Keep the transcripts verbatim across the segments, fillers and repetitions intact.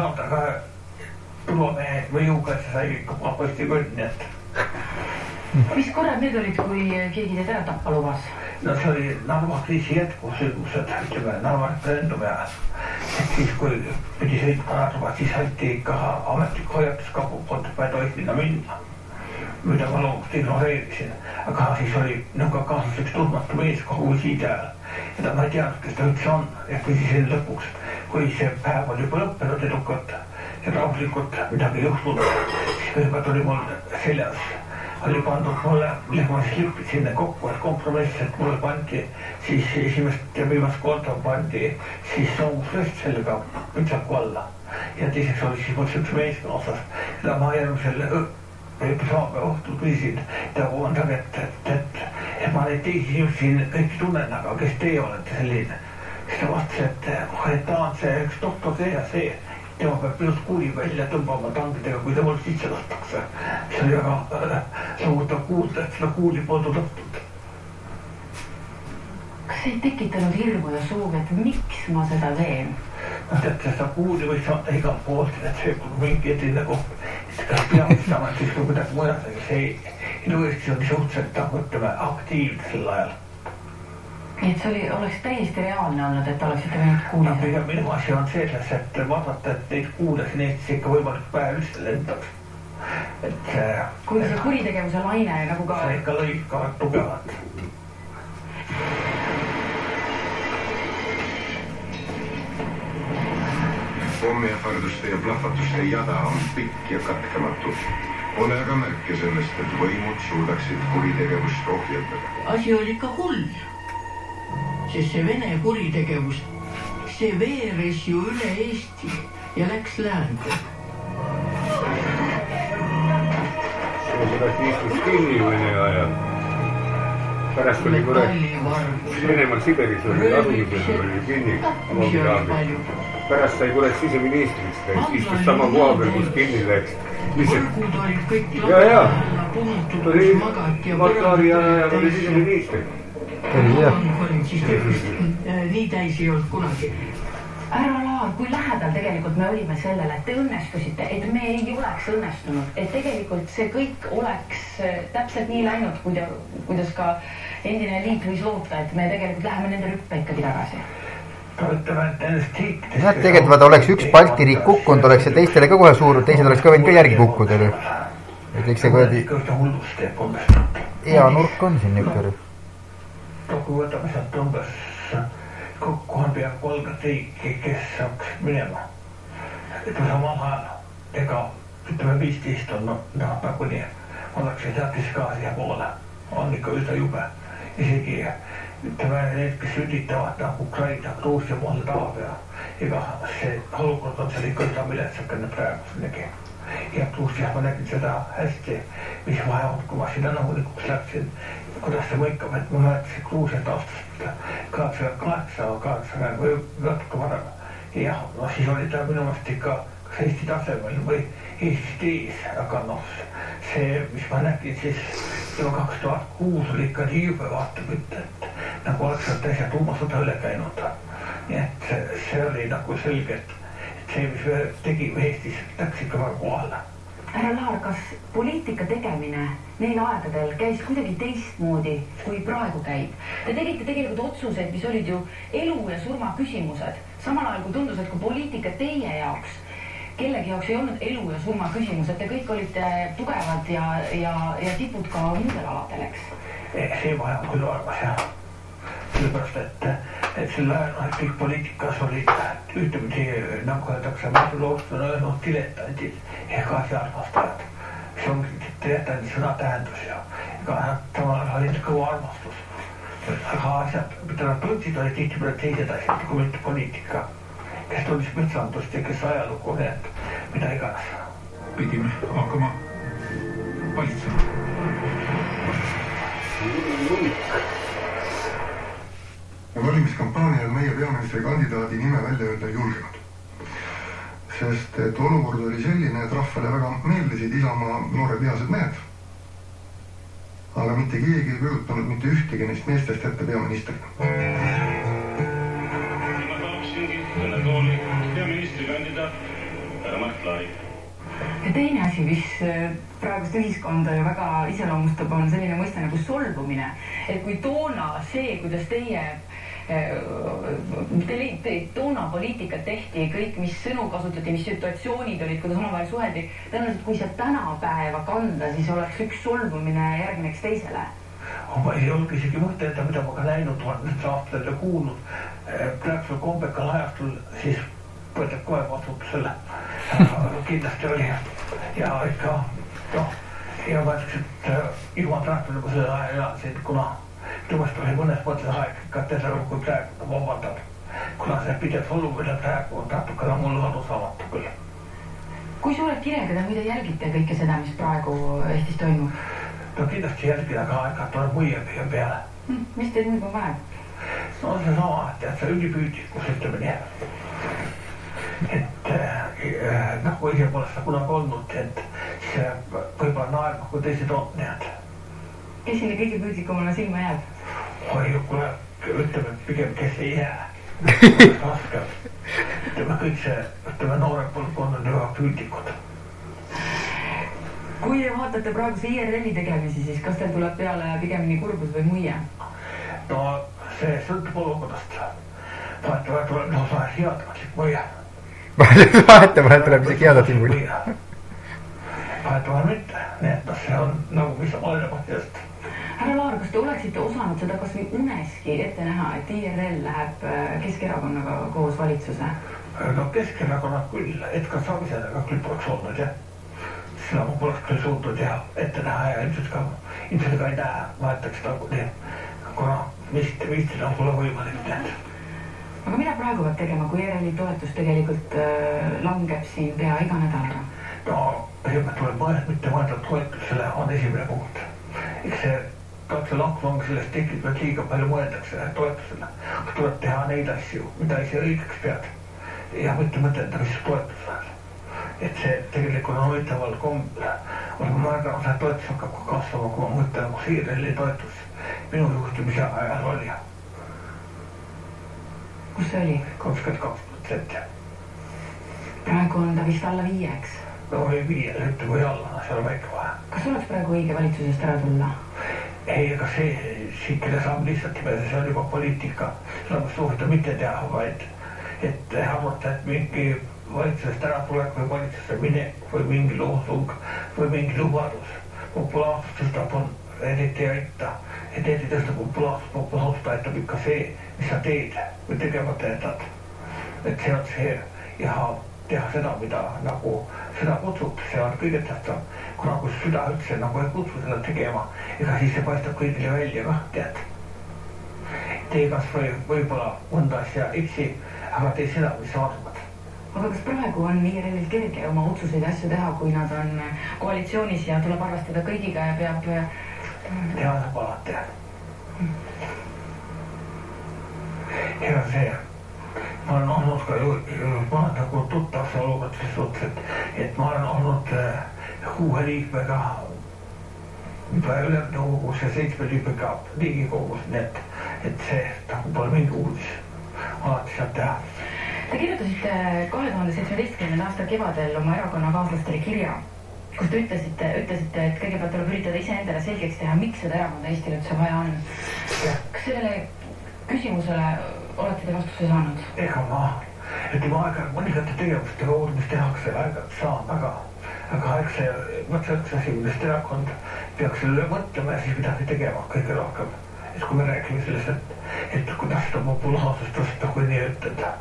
saanud, aga turvamehe või jõukaitse sai ikka paposti küll, nii et. Mis korrad need olid, kui keegi teid ära tappa lubas? No see oli Narva kriisi jätkusõigused, ütleme Narva referendum ja et siis kui pidi sõitma Narva, siis hätti ikka ametlik hoiatuskapu poolt, et ma ei tohi sinna minna, mida ma loomust ignoreerisin. Aga siis oli nõuga kaaslaseks tundmatu mees kogu visiidi ajal ja ta ma ei teadnud, kes ta üldse on ja küsisin lõpuks, kui see päev oli juba lõppenud edukalt ja rahulikult midagi juhtunud, siis kõigepealt oli mul seljas oli pandud mulle, millega ma siis lüpid sinna kokku, et kompromiss, et mulle pandi siis esimest ja viimast korda pandi siis soomusrest sellega ütsaku alla ja teiseks oli siis mul üks mees kaasas, keda ma järgmisel episoodme õhtul küsisin ja koondan, et, et, et, et ma neid teisi inimesi siin kõiki tunnen, aga kes teie olete selline, siis ta vastas, et, et ta on see üks doktor see ja see tema peab minust kuuli välja tõmbama tangidega, kui ta mul sisse lastakse. See oli väga samuta kuulda, et seda kuuli polnud õhtud. Kas ei tekitanud hirmu ja soovi, et miks ma seda teen? No tead, seda kuuli võiks saada igal poolt, et see kui mingi etine koht, et kas peamistamad siis kui midagi mõjad, aga see iluesti oli suhteliselt, mõtleme, aktiivne sel ajal. Nii et see oli, oleks täiesti reaalne olnud, et oleksite võinud kuulida? No, pigem minu asi on selles, et vaadata, et neid kuulasin Eestis ikka võimalik päev üldse lendaks. Et, kui see kuritegevuse laine nagu ka... See ikka lõi ka tugevat. Pommiähvarduste ja plahvatuste jada on pikk ja katkematu. Pole aga märke sellest, et võimud suudaksid kuritegevust ohjeldada. Asi oli ikka hull. Sest see Vene kuritegevus, see veeres ju üle Eesti ja läks läände. See pärast istus kinni Vene ajal. Pärast oli kure Venemaal Siberis oli asumisel oli kinni. Pärast sai kure siseministriks, istus sama koha peal, kus kinni läks. Võrgud olid kõik ja, ja. Punutud, kus magati ja Matlaari ajal oli siseministri. Nii täis ei olnud kunagi. Härra Laar, kui lähedal tegelikult me olime sellele, et te õnnestusite, et me ei oleks õnnestunud, et tegelikult see kõik oleks täpselt nii läinud, kuidas ka endine liit võis loota, et me tegelikult läheme nende rüppe ikkagi tagasi. Ja, tegelikult vaata, oleks üks Balti riik kukkunud, oleks see teistele ka kohe suur, teised oleks ka võinud ka järgi kukkuda. Et eks see koodi hea nurk on siin nikkari. Kui võtame sealt umbes kokku on pea kolmkümmend riiki, kes saaks minema. Et või samal ajal, ega ütleme viisteist on no, nagu nii, ollakse teatis ka siia poole, on ikka üsna jube. Isegi ütleme need, kes ülditavad nagu Ukraina, Gruusia, Moldaavia, ega see olukord on seal ikka üsna viletsakene praegusnegi. Ja Gruusias ma nägin seda hästi, mis vaja on, kui ma sinna nõunikuks läksin, kuidas see mõikab, et ma mäletan Gruusiat aastast kaheksakümmend kaheksa, kaheksakümmend või natuke varem. Ja no siis oli ta minu meelest ikka kas Eesti tasemel või Eestist ees, aga noh, see, mis ma nägin siis juba kaks tuhat kuus oli ikka nii jube vaatab, et nagu oleks sealt asja tuumasõda üle käinud. Nii et see oli nagu selge, et see, mis me tegime Eestis, läks ikka väga kohale. Härra Laar, kas poliitika tegemine neil aegadel käis kuidagi teistmoodi, kui praegu käib? Te tegite tegelikult otsuseid, mis olid ju elu ja surma küsimused. Samal ajal kui tundus, et kui poliitika teie jaoks, kellegi jaoks ei olnud elu ja surma küsimused, te kõik olite tugevad ja, ja, ja tipud ka muudel aladel, eks? See vaja on küll arvas, jah. Sellepärast, et, et selle ajal kõik poliitikas olid ühtepidi, nagu öeldakse, matuloost on öelnud diletandid ega asjaarmastajad. See on diletandi sõna tähendus ja ega samal olid kõva armastus. Aga asjad, mida nad tundsid, olid tihtipeale teised asjad, kui mitte poliitika. Kes tundis metsandust ja kes ajalugu, need, mida iganes. Pidime hakkama valitsema. Ja valimiskampaanial meie peaministri kandidaadi nime välja öelda ei julgenud. Sest et olukord oli selline, et rahvale väga meeldisid Isamaa noored vihased mehed. Aga mitte keegi ei kujutanud mitte ühtegi neist meestest ette peaministrina. Ma tahaksingi kõnetooli peaministri kandidaat ja teine asi, mis praegust ühiskonda ju väga iseloomustab, on selline mõiste nagu solvumine. Et kui toona see, kuidas teie Te, te, toona poliitikat tehti, kõik, mis sõnu kasutati, mis situatsioonid olid, kuidas omavahel suheldi, tõenäoliselt kui see tänapäeva kanda, siis oleks üks solvumine järgneks teisele. Ma ei olegi isegi mõtelda, mida ma ka näinud olen, nüüd aastatel ja kuulnud. Praegusel kombekal ajastul siis võetab kohe vastutusele. Kindlasti oli ja ikka, noh, ja ma ütleks, et ilma praegu nagu selle aja elasid, kuna Tõmast oli mõnes mõttes aeg ka teda kui praegu vabandab, kuna see pidev olumine praegu on natukene mulle arusaamatu küll. Kui suured kirjega te muide jälgite kõike seda, mis praegu Eestis toimub? No kindlasti jälgida ka aega, et tuleb muiepia peale. Hmm, mis teid nüüd on vaja? No see sama, et see ülipüüdikus ütleme nii. Et äh, nagu ise pole seda kunagi olnud, et see võib-olla naerma, kui teised on need. Kes sinne kõige püüdikumana silma jääb? Oi, kuule, ütleme pigem, kes ei jää. Raske. Ütleme kõik see, ütleme noore põlvkond on juba püüdikud. Kui te vaatate praegu see I R L-i tegemisi, siis kas teil tuleb peale pigemini kurbus või muie? No see sõltub olukorrast. Vahetavahel tuleb no saa headratlik muie. Vahetavahel tuleb isegi headratlik muie. Vahetavahel mitte. Nii et see on nagu mis on olenemast. Härra Laar, kas te oleksite osanud seda kas või uneski ette näha, et I R L läheb Keskerakonnaga koos valitsuse? No Keskerakonna küll, Edgar Savisaarega küll poleks olnud, jah. Seda ma poleks küll suutnud ja ette näha ja ilmselt ka, ilmselt ka ei näe, vahetaks nagu nii, kuna vist, vist on pole võimalik teada. Aga mida praegu peab tegema, kui I R L-i toetus tegelikult äh, langeb siin pea iga nädalaga? No, kõigepealt tuleb mõelda, mitte mõelda toetusele on esimene punkt. Eks see katse langlong sellest tekib, et liiga palju mõeldakse toetusele. Tuleb teha neid asju, mida ise õigeks pead. Ja mitte mõtelda, mis toetusel. Et see tegelikult on huvitaval kombel. Olen märganud, et toetus hakkab kasvama, kui ma mõtlen, kus I R L-i toetus minu juhtimise ajal oli. Kus see oli? kakskümmend kaks protsenti. Praegu on ta vist alla viie, eks? No ei viie, ütle kui alla, see on väike vahe. Kas oleks praegu õige valitsusest ära tulla? Ei, ega see siikele saab lihtsalt nimeda, see on juba poliitika. Seda ma soovita mitte teha, vaid et arvata, et mingi valitsusest ära tulek või valitsuse minek või mingi loosung või mingi lubadus. Populaarsust tõstab on eriti aita, et eriti tõstab populaarsust, populaarsust aitab ikka see, mis sa teed või tegemata jätad. Et see on see ja teha seda, mida nagu seda kutsub, see on kõige tähtsam, kuna kui süda üldse nagu ei kutsu seda tegema, ega siis see paistab kõigile välja kah, tead. Tee kas või võib-olla mõnda asja eksi, aga tee seda, mis sa arvad. Aga kas praegu on I R L-il kerge oma otsuseid asju teha, kui nad on koalitsioonis ja tuleb arvestada kõigiga ja peab... Teha saab alati. Ja see... Ma olen olnud ka ju, ma olen nagu tuttav see olukord selles suhtes, et, et ma olen olnud kuue liikmega juba ülemnõukogus ja seitsme liikmega Riigikogus, nii et, et see nagu pole mingi uudis. Alati saab teha. Te kirjutasite kahe tuhande seitsmeteistkümnenda aasta kevadel oma erakonnakaaslastele kirja, kus te ütlesite, ütlesite, et kõigepealt tuleb üritada ise endale selgeks teha, miks seda erakonda Eestil üldse vaja on. Kas sellele küsimusele olete te vastuse saanud? Ega ma, et ma aega mõningate tegevuste kaudu, mis tehakse, aega saan, aga, aga eks see, mõtse üks asi, millest erakond peaks selle mõtlema ja siis midagi tegema kõige rohkem. Et kui me räägime sellest, et, et kuidas seda populaarsust tõsta, kui nii ütelda.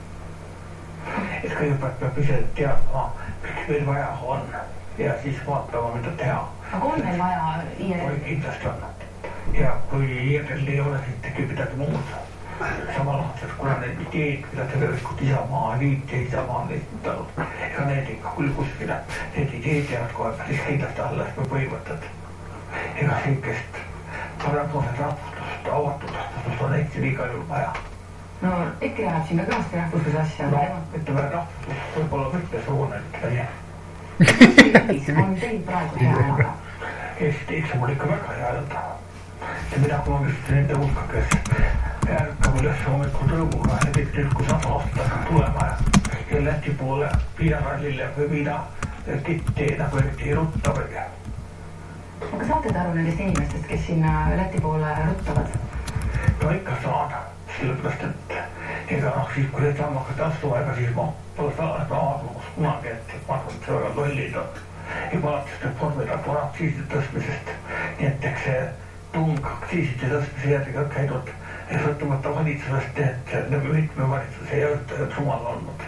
Et kõigepealt peab ise teadma, mis meil vaja on ja siis vaatama, mida teha. Aga on meil vaja I R L? Kindlasti on. Ja kui I R L ei ole, siis tekib midagi muud. Samal aastas, kuna need ideed, mida tegelikult Isamaa liit ja Isamaa on esitanud, ega need ikka küll kuskile, need ideed jäävad kohe päris heidast alla, et me põhimõtted. Ega siikest parempoolset rahvustust, avatudastust on Eestil igal juhul vaja. No EKRE läheb siin ka kõvasti rahvustuse asja. No, ütleme rahvustus võib-olla mitmesuune, ütleme nii. Eestis on teil praegu hea elada? Eestis on mul ikka väga hea elada. Ja mida kui ma vist nende hulka, kes ärkab üles hommikul rõõmuga ja kõik tilkus sama aastaga tulema ja, se Läti poole viinarallille või viina kitti nagu eriti ei rutta või. Aga saate te aru nendest inimestest, kes sinna Läti poole ruttavad? No ikka saan, sellepärast, et ega noh, siis kui need sammakad astuma, ega siis ma pole saanud aadlumus kunagi, et ma arvan, et see väga lollid on. Juba alates Reformierakonna aktsiiside tõstmisest. Nii et eks see tung aktsiiside tõstmise järgi on käidud sõltumata valitsusest, et mitme valitsus ei ole sumal olnud.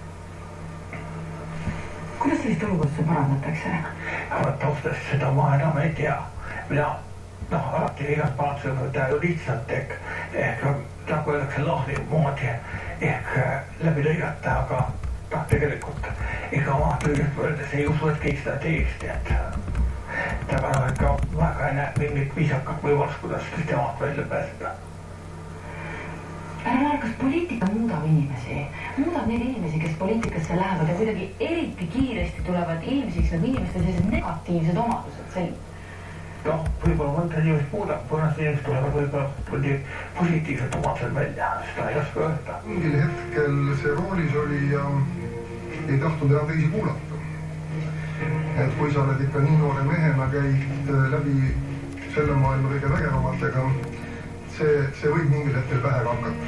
Kuidas sellist olukorda parandatakse? Taustas seda ma enam ei tea. Mina, noh, alati igat parandatakse võtta ju lihtsalt ehk, ehk nagu öeldakse lahvi moodi ehk läbi lõigata, aga noh, tegelikult ega ma tõeliselt öeldes ei usu, et kõik seda teeks, et aga noh, ikka väga ei näe mingit viisakat võimalust, kuidas temalt välja pääseda. Härra Laar, kas poliitika muudab inimesi? Muudab neid inimesi, kes poliitikasse lähevad ja kuidagi eriti kiiresti tulevad ilmsiks nagu inimeste sellised negatiivsed omadused sel-? Noh, võib-olla mõnda inimest muudab, mõned inimesed tulevad võib-olla positiivselt omadused välja, seda ei oska öelda. Mingil hetkel see roolis oli ja ei tahtnud enam teisi kuulata. Et kui sa oled ikka nii noore mehena käid läbi selle maailma kõige vägevamatega, see, see võib mingil hetkel pähe hakata.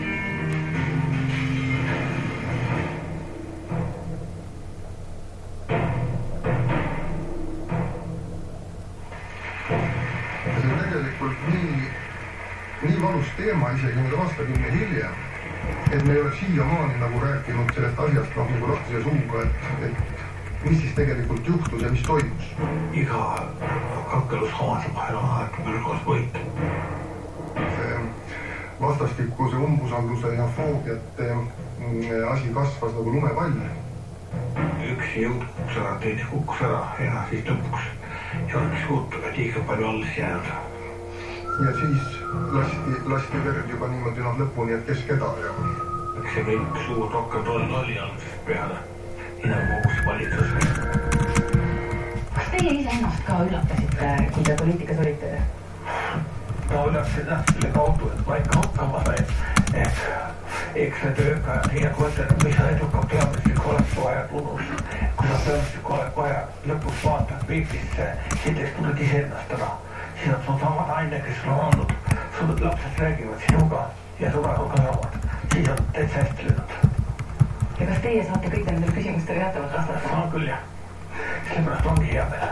Ja see on tegelikult nii, nii valus teema isegi nüüd aastakümne hiljem, et me ei ole siiamaani nagu rääkinud sellest asjast noh, nagu lahtise suuga, et, et mis siis tegelikult juhtus ja mis toimus. Iga kakkelushaase vahel on aeg mürgos võit. See vastastikuse umbusalduse ja foobiate asi kasvas nagu lumepall. Üks jõud kukkus ära, teine kukkus ära ja siis lõpuks ei oleks suutuga liiga palju alles jäänud. Ja siis lasti, lasti verd juba niimoodi nad lõpuni, et kes keda ja... Eks see kõik suur rock'n'roll oli algusest peale, nii nagu uus valitsus. Kas teie ise ennast ka üllatasite, kui te poliitikas olite? Ma üllasin ennast selle kaudu, et ma ikka hakkama sain. Ehk, eks see tööga nii nagu ütlen, mis on eduka peamistik oleks vaja tunnus. Kui sa peamistik oleks vaja lõpuks vaatad peeglisse, siis tuled ise ennast ära. Siis on sul samad aine, kes sul on olnud. Sul lapsed räägivad sinuga ja sõbraga saavad. Siis on täitsa hästi löönud. Ja kas teie saate kõik nendel küsimustele jätavad vastata? Saan küll jah. Sellepärast ongi hea meele.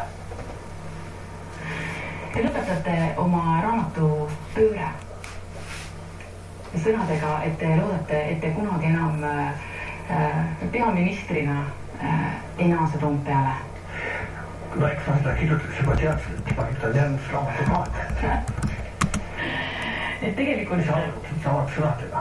Te lõpetate oma raamatu Pööre sõnadega, et te loodate, et te kunagi enam äh, peaministrina äh, ei naase Toompeale. No eks ma seda kirjutaks juba teadsin, et ma kirjutan järgmist raamatu kaart. Et tegelikult... Samad sõnadega.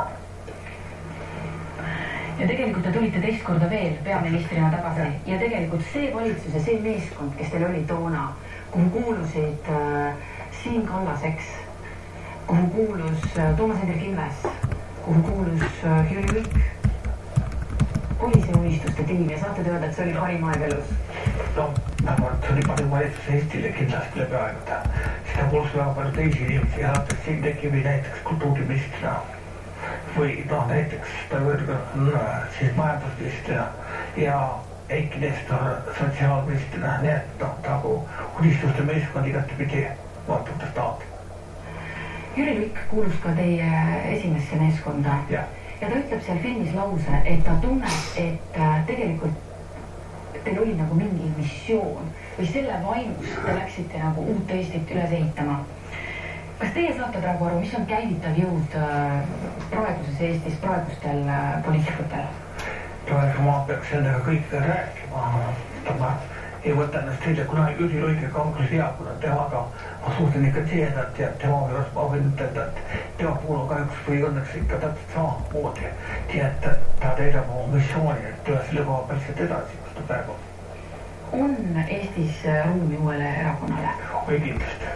Ja tegelikult te tulite teist korda veel peaministrina tagasi. Ja tegelikult see valitsus ja see meeskond, kes teil oli toona, kuhu kuulusid äh, Siim Kallaseks, kuhu kuulus äh, Toomas Hendrik Ilves, kuhu kuulus äh, Jüri Luik, oli see unistuste tiim ja saate teada, et see oli parim aeg elus? No, nagu see oli parim valitsus Eestile kindlasti läbi aegada. Seda kuulus väga palju teisi inimesi ja alates siin tekivi näiteks kultuuriministrina või noh, näiteks ta võrdga siis majandusministrina ja Eiki Nestor sotsiaalministrina, nii et noh, nagu unistuste meeskond igati pidi vaatavate staati. Jüri Luik kuulus ka teie esimesse meeskonda ja. ja ta ütleb seal filmis lause, et ta tunneb, et tegelikult teil oli nagu mingi missioon või selle vaimus te läksite nagu uut Eestit üles ehitama. Kas teie saate praegu aru, mis on käivitav jõud praeguses Eestis, praegustel poliitikutel? Praegu ma peaks endaga kõike rääkima. Ma ei võta ennast teile, kuna Jüri Luike kaugel tea, kuna temaga ma suhten ikka tihedalt ja tema juures ma võin ütelda, et tema puhul on kahjuks või õnneks ikka täpselt samamoodi. Nii et ta teedab oma missiooni, et üle selle koha päriselt edasi, kus ta praegu. On Eestis ruumi uuele erakonnale? Või kindlasti.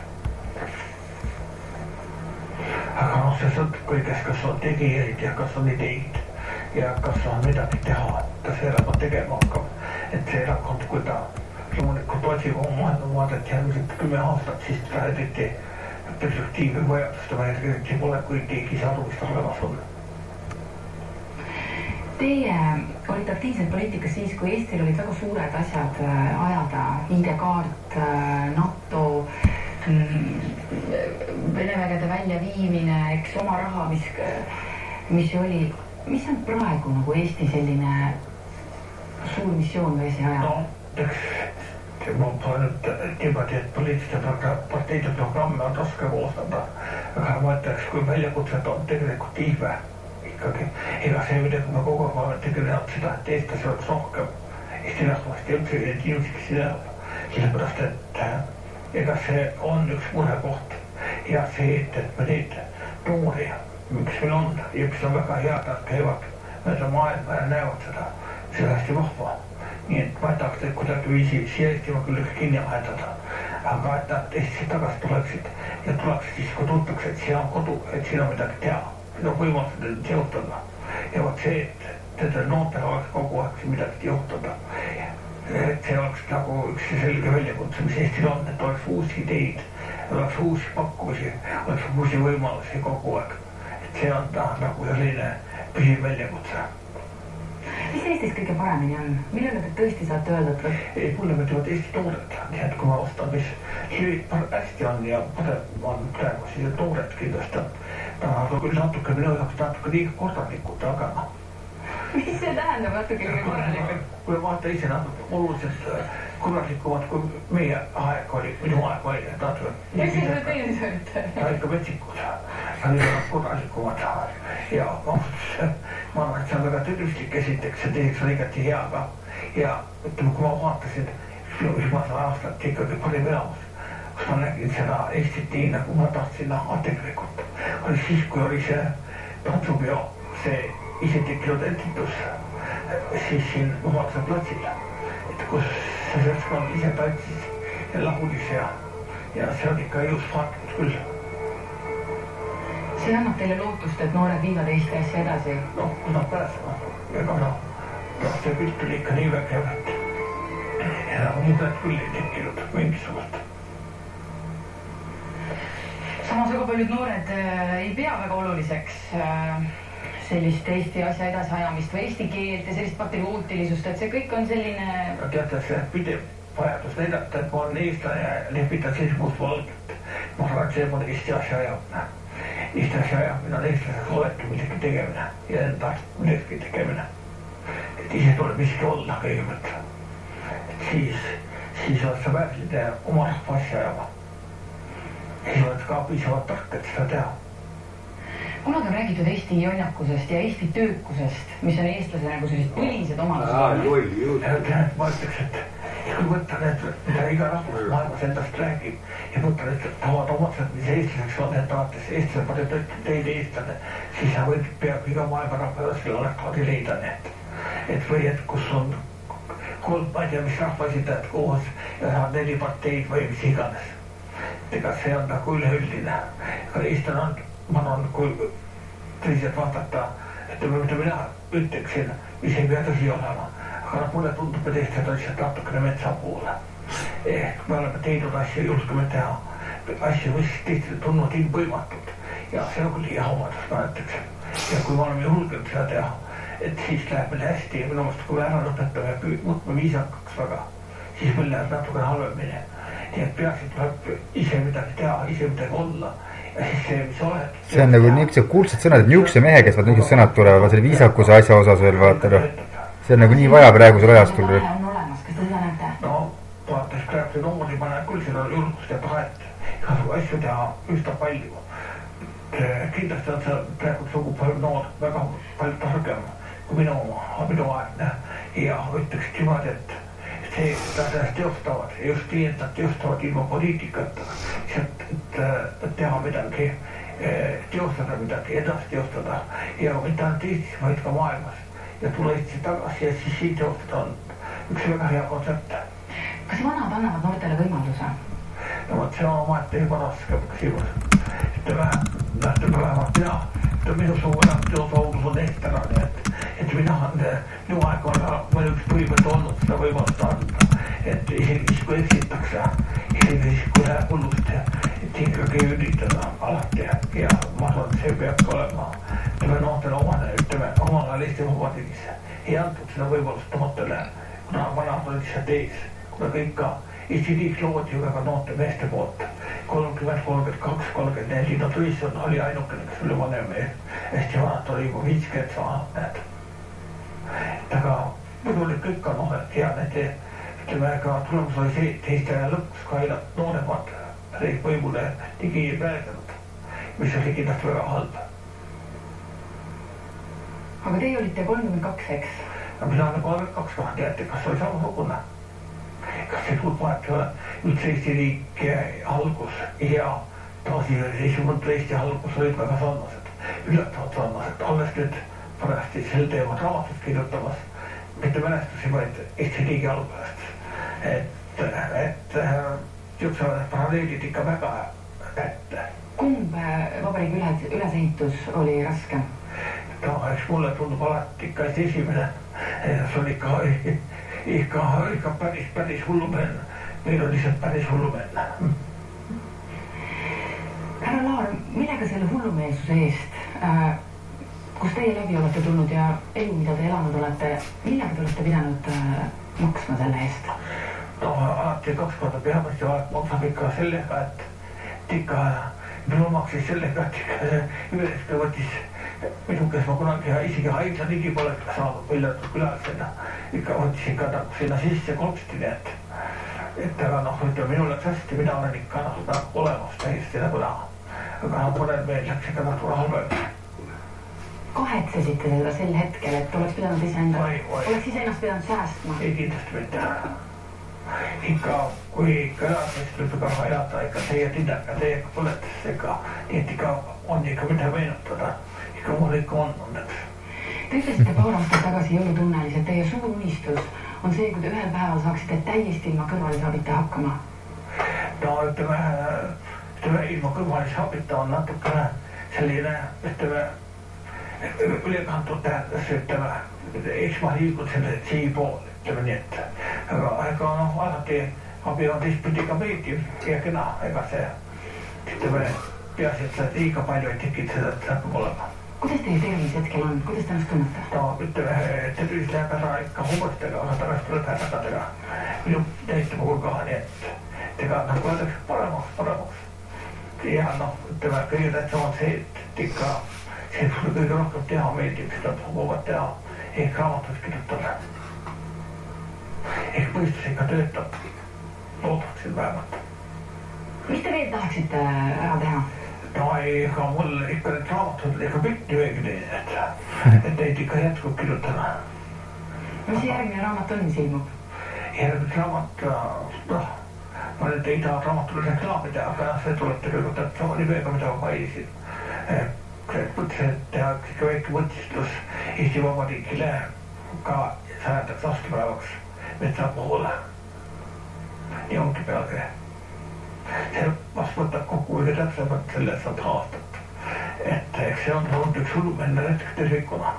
Aga noh, see sõltub kõigest, kas on tegijaid ja kas on ideid ja kas on midagi teha, kas see erakond tegema hakkab. Et see erakond, kui ta loomulikult otsib oma maailmavaadet järgmised kümme aastat, siis ta eriti perspektiivi vajadust, ta eriti pole, kui keegi saa aru, mis ta olemas on. Teie olite aktiivselt poliitikas siis, kui Eestil olid väga suured asjad ajada, ID-kaart, NATO, Vene vägede väljaviimine, eks oma raha, mis, mis oli, mis on praegu nagu Eesti selline suur missioon või esi aja? No, eks ma pole nüüd niimoodi, et poliitiliste parteide programme on raske koostada, aga ma ütleks, kui väljakutset on tegelikult iive ikkagi. Ega see, millega me kogu aeg oleme tegelenud seda, et eestlasi oleks rohkem Eesti rahvast ja üldse need inimesed, kes siin elab. Sellepärast, et ega see on üks murekoht ja see, et, et me neid noori, mis meil on ja mis on väga head, nad käivad mööda maailma ja näevad seda, see on hästi vahva. Nii et ma ei tahaks neid kuidagi viisi siia Eestimaa küll üks kinni vahetada, aga et nad Eestisse tagasi tuleksid ja tuleksid siis, kui tuntakse, et siin on kodu, et siin on midagi teha, siin on võimalused seotada. Ja võt see, et nendel noortega oleks kogu aeg midagi juhtada. Et see oleks nagu üks selge väljakutse, mis Eestil on, et oleks uusi ideid, oleks uusi pakkumisi, oleks uusi võimalusi kogu aeg. Et see on ta nagu selline püsiv väljakutse. Mis Eestis kõige paremini on? Millele te tõesti saate öelda? Ei, mulle mõtlevad Eesti toored. Nii et kui ma ostan, mis hästi on ja parem on praegu, siis toored kindlasti on. Ta on küll natuke minu jaoks natuke liiga korralikud, aga noh. Mis see tähendab natuke liiga korralikud? Kui vaata ise natuke oluliselt korralikumad, kui meie aeg oli, minu aeg oli. Mis see seda teie sööte? Ta ikka metsikud. Ta oli väga korralikumad. Ja ma arvan, et see on väga tervislik esiteks ja teiseks on igati hea ka. Ja ütleme, kui ma vaatasin viimasel aastat ikkagi parim elamus, kus ma nägin seda Eestit nii, nagu ma tahtsin näha tegelikult. Oli siis, kui oli see tantsupeo, see ise tekkinud entitus, siis siin Vabaduse platsil, et kus see seltskond ise tantsis ja lagulis ja, ja see on ikka just faatnud küll. See annab teile lootust, et noored viivad Eesti asja edasi? Noh, kui nad pääsevad. Ega noh, see pilt oli ikka nii vägev, et ja muret küll ei tekkinud mingisugust. Samas väga paljud noored ei pea väga oluliseks sellist Eesti asja edasi ajamist või eesti keelt ja sellist patriootilisust, et see kõik on selline... Teate, see pidev vajadus näidata, et ma olen eestlane ja lehvita siis must valget. Ma arvan, et see on Eesti asja ajamine. Eesti asja ajamine on eestlaseks oleti midagi tegemine ja enda midagi tegemine. Et ise tuleb miski olla kõigepealt. Et siis, siis oled sa väärline oma rahva asja ajama. Siis oled ka piisavalt tark, et seda teha. Kunagi on räägitud Eesti jonnakusest ja Eesti töökusest, mis on eestlase nagu sellised põlised omadused. Ma ütleks, et kui võtta need, mida iga rahvus maailmas endast räägib ja võtta need tavad omadused, mis eestlaseks on, et alates eestlase palju teile eestlane, siis sa võid peaaegu iga maailma rahva selle alektaadi leida need. Et või et kus on kolm, ma ei tea, mis rahvaesindajad koos ja saavad neli parteid või mis iganes. Ega see on nagu üleüldine. Aga eestlane on ma arvan, kui tõsiselt vastata, et mida mina ütleksin, mis ei pea tõsi olema. Aga mulle tundub, et Eestis on lihtsalt natukene metsa poole. Ehk me oleme teinud asju, julgeme teha asju, mis tihti tunnud ilmvõimatud. Ja see on küll liiga omadus, ma ütleksin. Ja kui me oleme julgenud seda teha, et siis läheb meil hästi ja minu mõttes, kui me ära lõpetame ja muutme viisakaks väga, siis meil läheb natuke halvemini. Nii et peaksid tuleb ise midagi teha, ise midagi olla. See on nagu niisugused kuldsed sõnad, et niisuguse mehe, kes vaat niisugused sõnad tulevad, selle viisakuse asja osas veel vaata. See on nagu nii vaja praegusel ajastul. On olemas, kas te seda näete? No, vaadates praegu noori, ma näen küll seda julgust ja tahet igasugu asju teha üsna palju. Kindlasti on see praegu sugu palju noor, väga palju targem kui minu, minu aegne. Ja ütleks niimoodi, et see, et nad ennast teostavad ja just nii, et nad teostavad ilma poliitikata, et, et teha midagi, teostada midagi, edasi teostada ja mitte ainult Eestis, vaid ka maailmas ja tulla Eestisse tagasi ja siis siin teostada on üks väga hea kontsept. Kas vanad annavad noortele võimaluse? No võt, see on oma ette juba raske küsimus. Ütleme, nähtame vähemalt mina, et minu sugu enam teosoodus on eestlane, et et mina on minu aeg on meil üks põhimõte olnud seda võimalust anda, et isegi siis kui eksitakse, isegi siis kui läheb hullust, et ikkagi üritada alati ja ma arvan, et see peab olema ütleme noortele omane, ütleme omal ajal Eesti Vabariigis. andnud seda võimalust noortele, kuna vanad olid lihtsalt ees, kuna kõik ka Eesti riik loodi ju väga noorte meeste poolt. kolmkümmend, kolmkümmend kaks, kolmkümmend neli, no Tõisson oli ainukene, kes oli vanem mees. Hästi vanad oli juba viiskümmend saanud, näed. Aga muidu oli kõik ka noored ja need, ütleme, ka tulemus oli see, et Eesti aja lõpus ka ainult nooremad reis võimule tegi pääsenud, mis oli kindlasti väga halb. Aga teie olite kolmkümmend kaks, eks? No mina olen kolmkümmend kaks, kahe teate, kas oli samasugune? Kas see suurt vahet ei ole? Üldse Eesti riik algus ja taasiseseisvunud Eesti algus olid väga sarnased, üllatavad sarnased. Alles nüüd parasti sel teemal raamatut kirjutamas, mitte mälestusi, vaid Eesti riigi algusest. Et, et niisugused paralleelid ikka väga kätte. Kumb vabariigi üles, ülesehitus oli raske? No, eks mulle tundub alati ikka esimene. See oli ikka... Ikka, ikka päris, päris hullumenn. Meil on lihtsalt päris hullumenn. Härra Laar, millega selle hullumeelsuse eest, äh, kus teie läbi olete tulnud ja elu, mida te elanud olete, millega te olete pidanud äh, maksma selle eest? No, alati kaks korda peamasti vaat maksab ikka sellega, et ikka minu maksis sellega, et ikka üleski võttis minu, kes ma kunagi isegi haigla ligi pole saanud põljatud külasena, ikka võttis ikka nagu sinna sisse kopsti, nii et, et aga noh, ütleme, minul läks hästi, mina olen ikka noh, nagu olemas täiesti nagu näha. Aga mõnel meil läks ikka nagu halvem. Kahetsesite seda sel hetkel, et oleks pidanud ise enda, oleks ise ennast pidanud säästma? Ei kindlasti mitte. Ikka, kui ikka elad, siis tuleb ka elada ikka teie tindega, teiega põletas ikka, nii et ikka on ikka mida meenutada. Ikka mul ikka on õnneks. Te ütlesite paar aastat tagasi jõulutunnelis, et teie suur unistus on see, kui te ühel päeval saaksite täiesti ilma kõrvalisabita hakkama. No ütleme, ütleme ilma kõrvalisabita on natukene selline, ütleme, ülekantud tähendas, ütleme, eks ma liigun selle sii pool, ütleme nii, et aga, aga noh, alati abi on teistpidi ka meeldiv ja kena, ega see, ütleme, peasi, et sa liiga palju ei tekid seda, et see hakkab olema. Kuidas teie tervis hetkel on? Kuidas te ennast tunnete? No, ütleme, tervis läheb ära ikka hommustega, aga tagasi tuleb hädadega. Minu täitama hulgaha, nii et ega nagu öeldaks paremaks, paremaks. Ja noh, ütleme, kõige tähtsam on see, et ikka see sulle kõige rohkem teha meeldib, seda koguvad teha, ehk raamatus kirjutada. Ehk mõistus ikka töötab, loodaksin vähemalt. Mis te veel tahaksite ära teha? No ei, ega mul ikka need raamatud ikka pikki veegid, et, et neid ikka jätkub kirjutada. Mis see järgmine raamat on, mis ilmub? Järgmine raamat, noh, ma nüüd ei taha raamatule reklaamida, aga see tuleb tegelikult sama nimega, mida ma mainisin. Mõtlesin, et teha ikka väike mõtistlus Eesti Vabariigile ka sajandaks aastapäevaks metsa poole. Nii ongi peale. See vast võtab kokku kõige täpsemalt selle sada aastat. Et eks see on olnud üks hullumeelne retk tervikuna.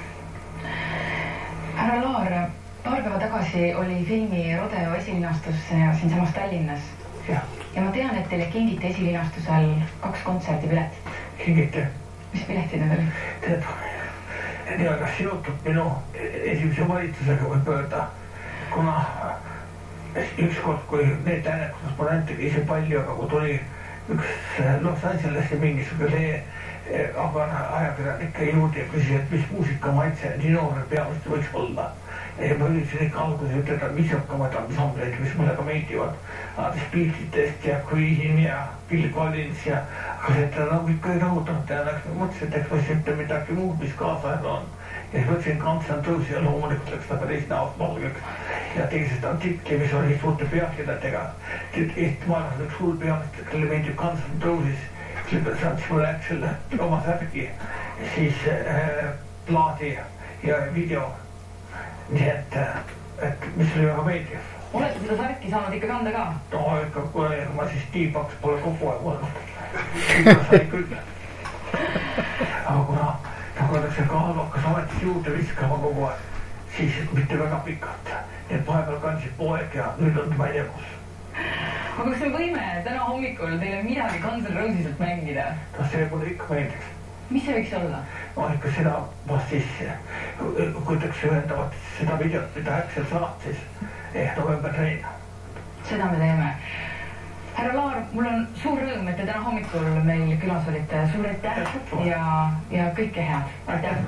Härra Laar, paar päeva tagasi oli filmi Rodeo esilinastus siinsamas Tallinnas. Ja. ja ma tean, et teile kingiti esilinastusel kaks kontserdipiletit. Kingiti? Mis piletid need oli? Tead, nii aga seotud minu esimese valitsusega võib öelda, kuna ükskord, kui need äänekusest ma näitegi ise palju, aga kui tuli üks Los Angelesi mingisugune aga ajakirjanike juurde ja küsis, et mis muusika maitse nii noore peamist võiks olla. Ja ma üritasin ikka alguses ütelda, mis hakkavad ansambleid, mis mulle ka meeldivad. Alates Beatlesitest ja Queen ja Bill Collins ja aga see, et nagu ikka ei rahutanud ja mõtlesin, et eks võiks ütle midagi muud, mis kaasajal on. Ja siis võtsin Guns N' Roses ja loomulikult läks ta päris näost valgeks. Ja tegi seda artikli, mis oli suurte pealkirjadega. Eesti maailmas üks hull peamist, kelle meeldib Guns N' Roses. Sellepärast andis mulle selle oma särgi, siis äh, plaadi ja video. Nii et, et mis oli väga meeldiv. Olete seda särki saanud ikka kanda ka? No ikka, kui ma siis T-Box pole kogu aeg olnud. Ikka sai küll. Aga kuna nagu öeldakse kaalvakas ametis juurde viskama kogu aeg, siis mitte väga pikalt. Nii et vahepeal kandsid poeg ja nüüd on ma ei tea kus. Aga kas me võime täna hommikul teile midagi Guns N' Rosesilt mängida? No see mulle ikka meeldiks. mis see võiks olla? No ikka seda vast sisse. Kuidaks ühendavad seda videot, mida äkselt saatis ehk november trein. Seda me teeme. Härra Laar, mul on suur rõõm, et te täna hommikul meil külas olite. Suur aitäh ja, ja kõike head. Aitäh!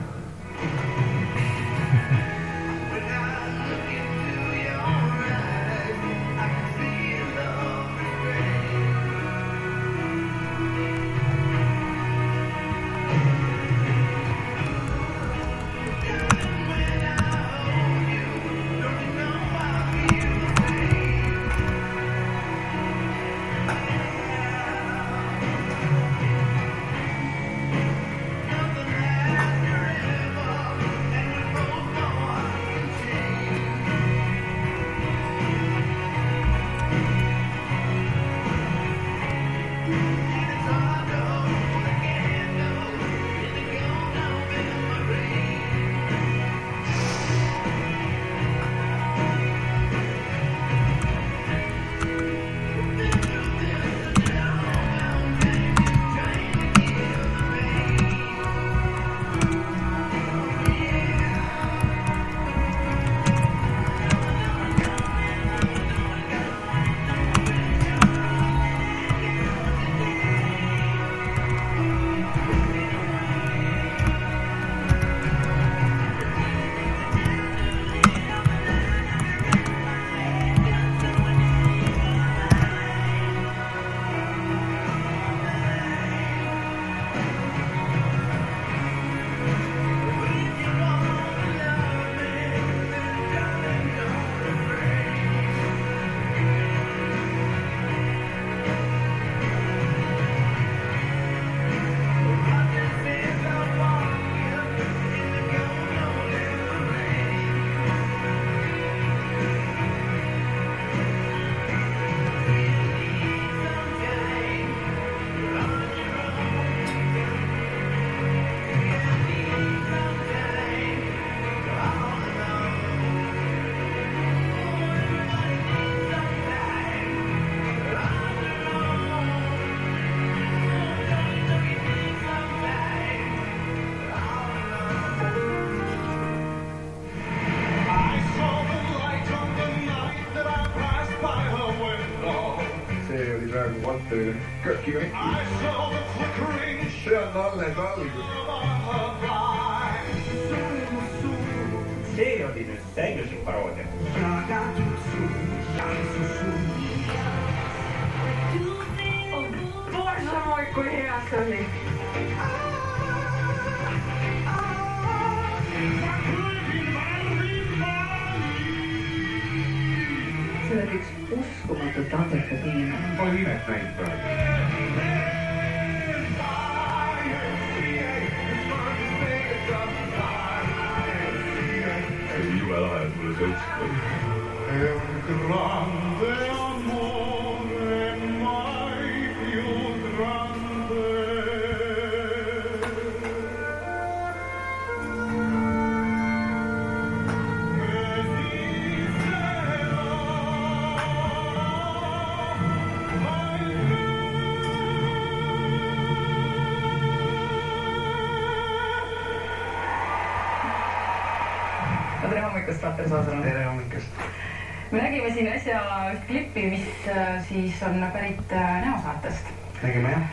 Kökki kõik. See on alles algus. See oli nüüd täiuslik paroodia. Boosa moi, kui hea see oli. See oli üks uskumatult andekas inimene. Oli imet näinud praegu. Jube lahe, et mulle see ütles. El grande amore mai più grande. Tere hommikust, Valter Saasalu. Tere hommikust. Me nägime siin äsja üht klippi, mis siis on pärit Näosaartest. Nägime jah.